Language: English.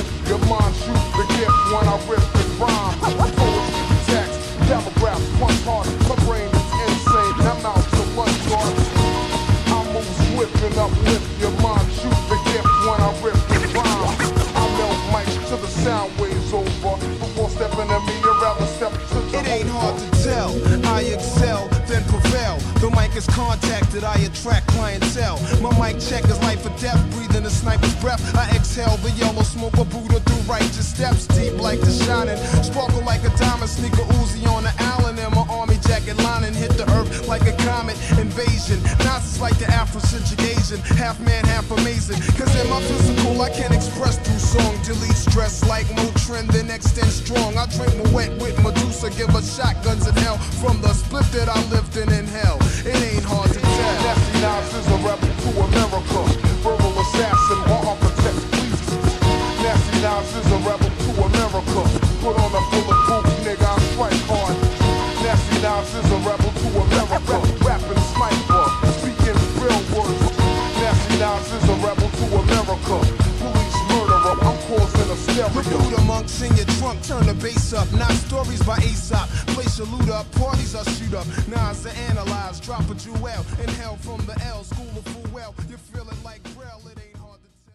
flip your mind, shoot the gift when I rip the rhyme. Poetry, text, paragraph, punch hard. My brain is insane, I'm out to lunch guard. I move swift and uplift your mind, shoot the gift when I rip the rhyme. I melt mics till the sound waves over. Before stepping at me, you'd rather step to the It ain't hard to tell, I excel, then prevail. The mic is contacted, I attract clientele. My mic check is life or death, breathing a sniper's breath. I exhale the yellow smoke of Buddha through righteous steps. Deep like the shining, sparkle like a diamond. Sneaker Uzi on the island, and my army jacket lining hit the earth like a comet invasion. Nazis like the Afrocentric Asian, half man, half amazing. Cause in my physical, I can express through song. Delete stress like Motrin, then extend strong. I drink my wet with Medusa, give us shotguns in hell from the split that I lived in hell. It ain't hard to tell. Nasty Nas is a rebel to America. Verbal assassin, my architect, please. Nasty Nas is a rebel to America. Put on a bulletproof, nigga, I strike hard. Nasty Nas is a rebel to America. Rapping sniper, speaking real words. Nasty Nas is a rebel to America. Police murderer, I'm causing a stereo. Recruit the monks in your trunk, turn the bass up. Not stories by Aesop. Place your loot up, parties I shoot up. Nas to analyze, drop a jewel. Inhale from the L, school of full well. You feel it like Braille, it ain't